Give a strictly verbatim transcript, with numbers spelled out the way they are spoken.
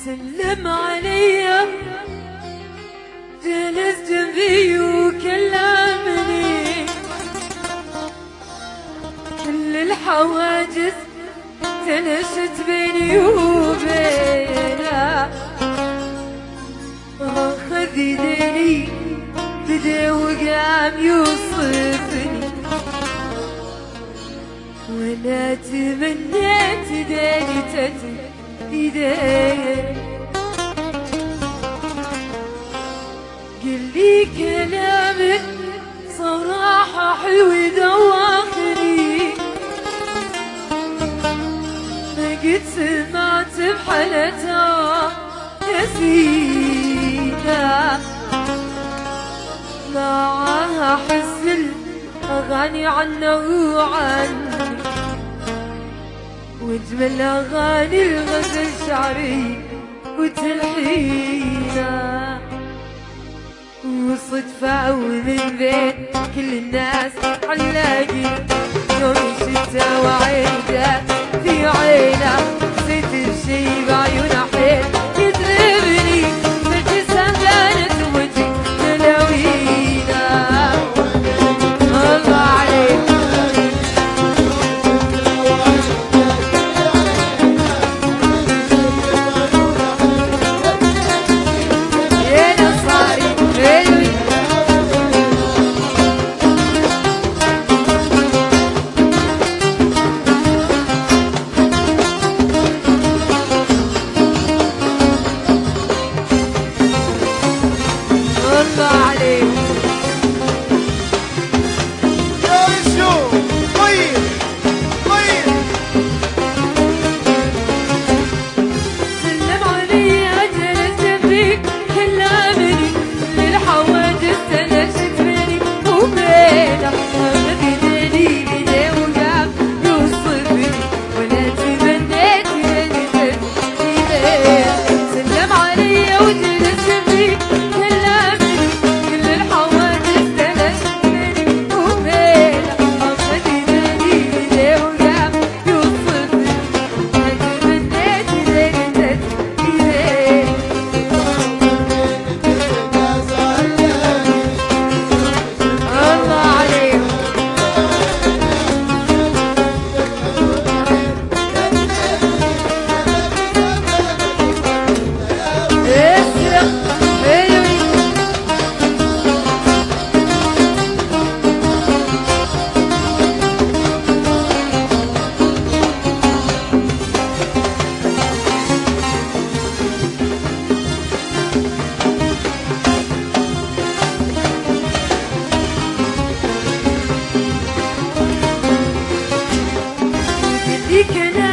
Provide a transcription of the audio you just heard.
سلم علي جلس جنبي وكلمني كل الحواجز تنشت بيني وبينه اخذ يديني بدا وقام يوصفني وانا تمنيت ايديني تتم ايديه قل لي كلام صراحة حلو يدوخني ما قد سمعت بحالتها يا سيدة معاها حس الأغاني عنه وعني واجمل أغاني الغزل شعري وتلحينا وصدفة ومن بين كل الناس حنلاقي يوم الشتا وعيدة في عينه نسيت الشي بعيونه حيل يدربني بالجسم بانت وجهي تلاوينا الله عليك يا نصاري حلوين الله عليك يا رجو طيب طيب سلم علي جلس جنبيك كلمني للحواجز تنشت بيني وبينه اخذ يديني بيدي وقام يوصفني وانا تمنيت اني تدري سلم علي وجلس جنبيك كلمني كل الحواجز تنشت بيني وبينه اخذ يديني بيدي وقام يوصفني وانا تمنيت اني تدري الله عليك اسرق حلوين اللي كان